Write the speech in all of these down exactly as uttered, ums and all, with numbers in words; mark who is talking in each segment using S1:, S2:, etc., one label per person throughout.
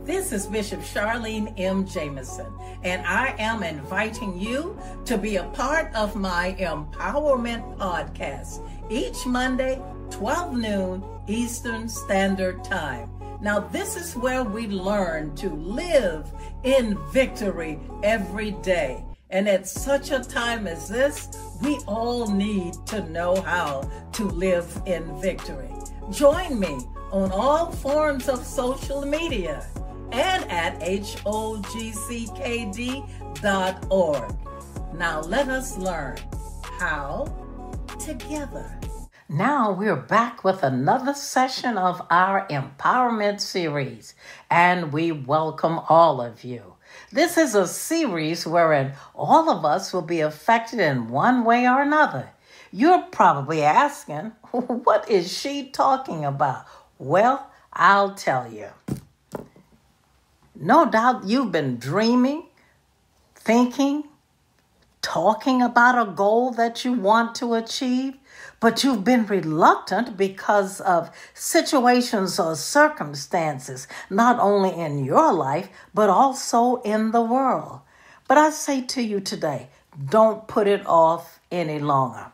S1: This is Bishop Charlene M. Jameson, and I am inviting you to be a part of my Empowerment Podcast each Monday, twelve noon Eastern Standard Time. Now, this is where we learn to live in victory every day. And at such a time as this, we all need to know how to live in victory. Join me on all forms of social media and at H O G C K D dot org. Now let us learn how together. Now we're back with another session of our empowerment series, and we welcome all of you. This is a series wherein all of us will be affected in one way or another. You're probably asking, what is she talking about? Well, I'll tell you. No doubt you've been dreaming, thinking, talking about a goal that you want to achieve, but you've been reluctant because of situations or circumstances, not only in your life, but also in the world. But I say to you today, don't put it off any longer.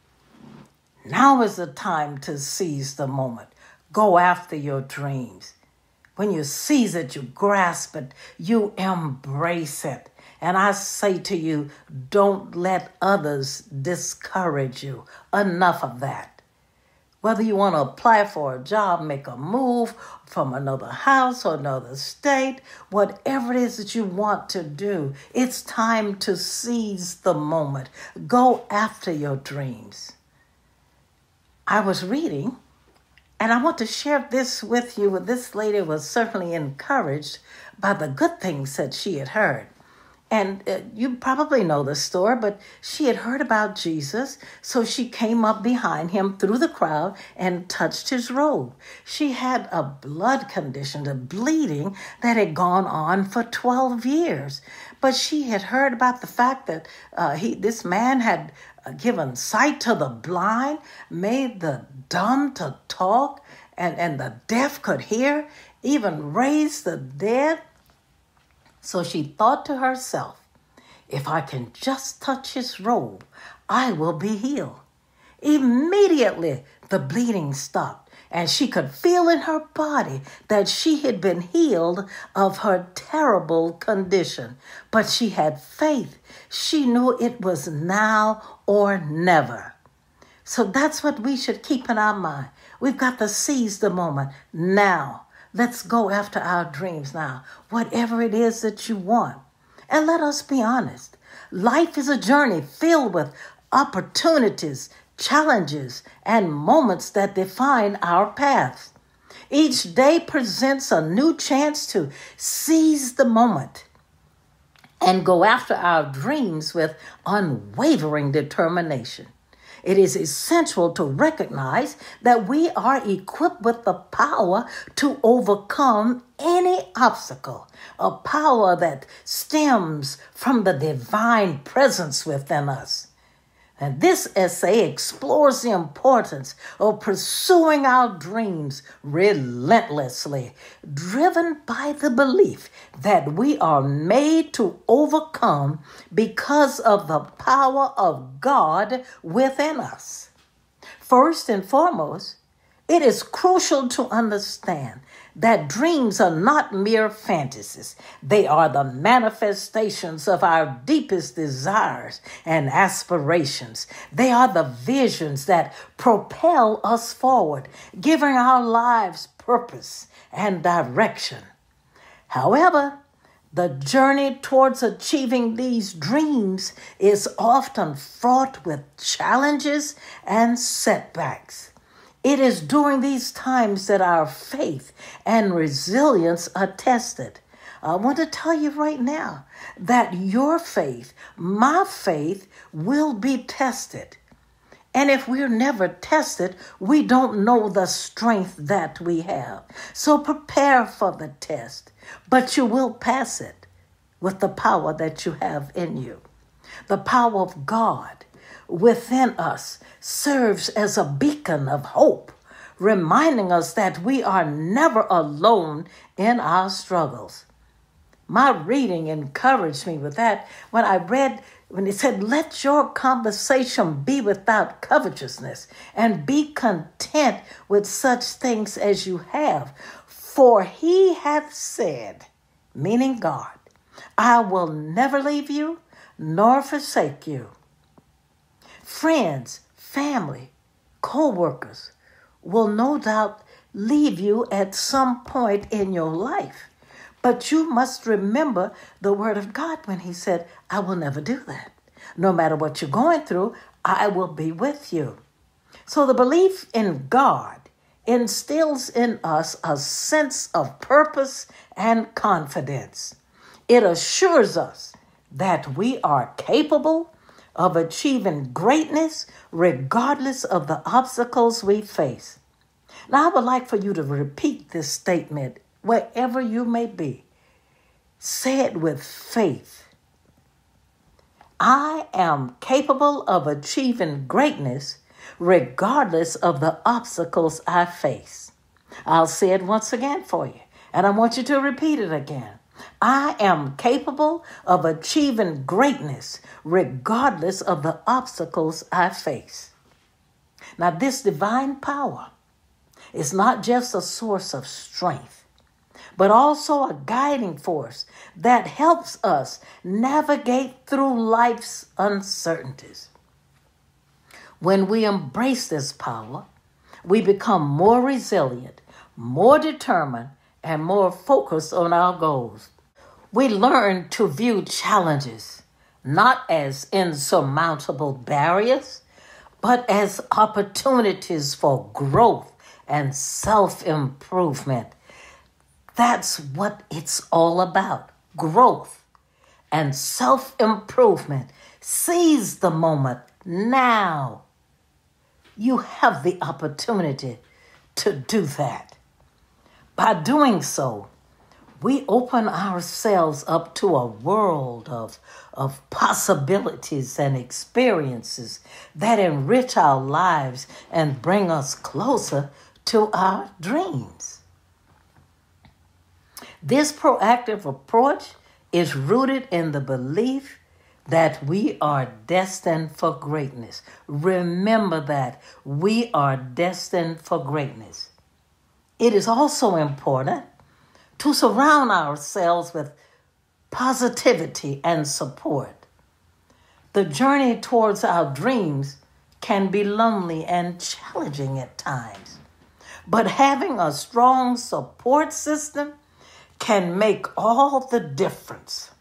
S1: Now is the time to seize the moment. Go after your dreams. When you seize it, you grasp it, you embrace it. And I say to you, don't let others discourage you. Enough of that. Whether you want to apply for a job, make a move from another house or another state, whatever it is that you want to do, it's time to seize the moment. Go after your dreams. I was reading, and I want to share this with you. This lady was certainly encouraged by the good things that she had heard. And uh, you probably know the story, but she had heard about Jesus, so she came up behind him through the crowd and touched his robe. She had a blood condition, a bleeding that had gone on for twelve years. But she had heard about the fact that uh, he, this man had given sight to the blind, made the dumb to talk, and, and the deaf could hear, even raised the dead. So she thought to herself, if I can just touch his robe, I will be healed. Immediately, the bleeding stopped, and she could feel in her body that she had been healed of her terrible condition. But she had faith. She knew it was now or never. So that's what we should keep in our mind. We've got to seize the moment now. Let's go after our dreams now, whatever it is that you want. And let us be honest. Life is a journey filled with opportunities, challenges, and moments that define our paths. Each day presents a new chance to seize the moment and go after our dreams with unwavering determination. It is essential to recognize that we are equipped with the power to overcome any obstacle, a power that stems from the divine presence within us. And this essay explores the importance of pursuing our dreams relentlessly, driven by the belief that we are made to overcome because of the power of God within us. First and foremost, it is crucial to understand that dreams are not mere fantasies. They are the manifestations of our deepest desires and aspirations. They are the visions that propel us forward, giving our lives purpose and direction. However, the journey towards achieving these dreams is often fraught with challenges and setbacks. It is during these times that our faith and resilience are tested. I want to tell you right now that your faith, my faith, will be tested. And if we're never tested, we don't know the strength that we have. So prepare for the test, but you will pass it with the power that you have in you. The power of God within us serves as a beacon of hope, reminding us that we are never alone in our struggles. My reading encouraged me with that when I read, when it said, let your conversation be without covetousness and be content with such things as you have. For he hath said, meaning God, I will never leave you nor forsake you. Friends, family, co-workers will no doubt leave you at some point in your life. But you must remember the word of God when he said, I will never do that. No matter what you're going through, I will be with you. So the belief in God instills in us a sense of purpose and confidence. It assures us that we are capable of achieving greatness regardless of the obstacles we face. Now, I would like for you to repeat this statement wherever you may be. Say it with faith. I am capable of achieving greatness regardless of the obstacles I face. I'll say it once again for you, and I want you to repeat it again. I am capable of achieving greatness regardless of the obstacles I face. Now, this divine power is not just a source of strength, but also a guiding force that helps us navigate through life's uncertainties. When we embrace this power, we become more resilient, more determined, and more focused on our goals. We learn to view challenges not as insurmountable barriers, but as opportunities for growth and self-improvement. That's what it's all about, growth and self-improvement. Seize the moment now. You have the opportunity to do that. By doing so, we open ourselves up to a world of, of possibilities and experiences that enrich our lives and bring us closer to our dreams. This proactive approach is rooted in the belief that we are destined for greatness. Remember that we are destined for greatness. It is also important to surround ourselves with positivity and support. The journey towards our dreams can be lonely and challenging at times, but having a strong support system can make all the difference.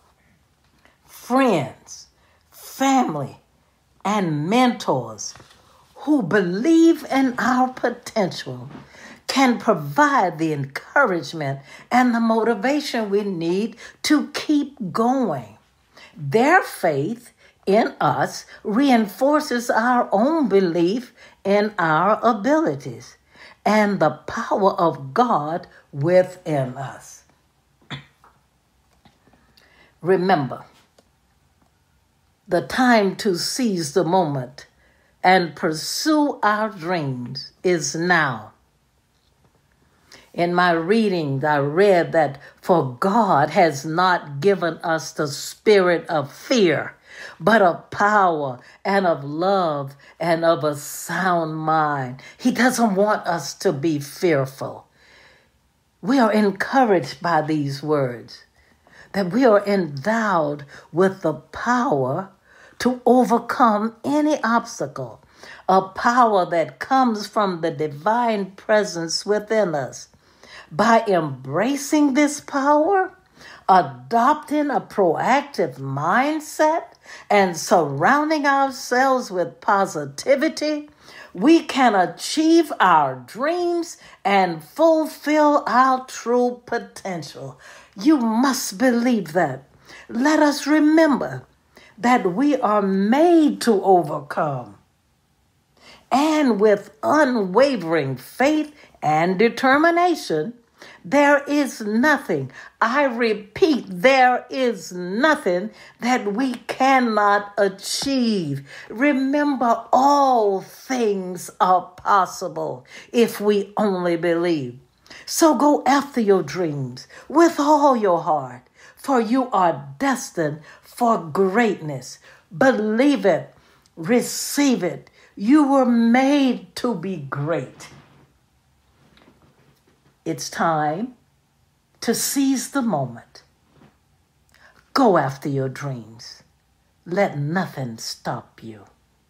S1: Friends, family, and mentors who believe in our potential can provide the encouragement and the motivation we need to keep going. Their faith in us reinforces our own belief in our abilities and the power of God within us. Remember, the time to seize the moment and pursue our dreams is now. In my reading, I read that for God has not given us the spirit of fear, but of power and of love and of a sound mind. He doesn't want us to be fearful. We are encouraged by these words, that we are endowed with the power to overcome any obstacle, a power that comes from the divine presence within us. By embracing this power, adopting a proactive mindset, and surrounding ourselves with positivity, we can achieve our dreams and fulfill our true potential. You must believe that. Let us remember that we are made to overcome. And with unwavering faith and determination, There is nothing, I repeat, there is nothing that we cannot achieve. Remember, all things are possible if we only believe. So go after your dreams with all your heart, for you are destined for greatness. Believe it, receive it. You were made to be great. It's time to seize the moment. Go after your dreams. Let nothing stop you.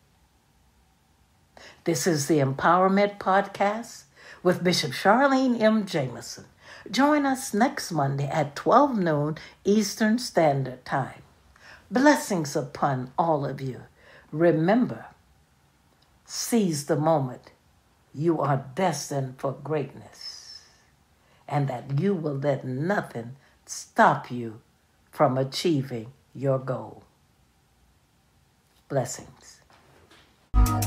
S1: This is the Empowerment Podcast with Bishop Charlene M. Jameson. Join us next Monday at twelve noon Eastern Standard Time. Blessings upon all of you. Remember, seize the moment. You are destined for greatness, and that you will let nothing stop you from achieving your goal. Blessings.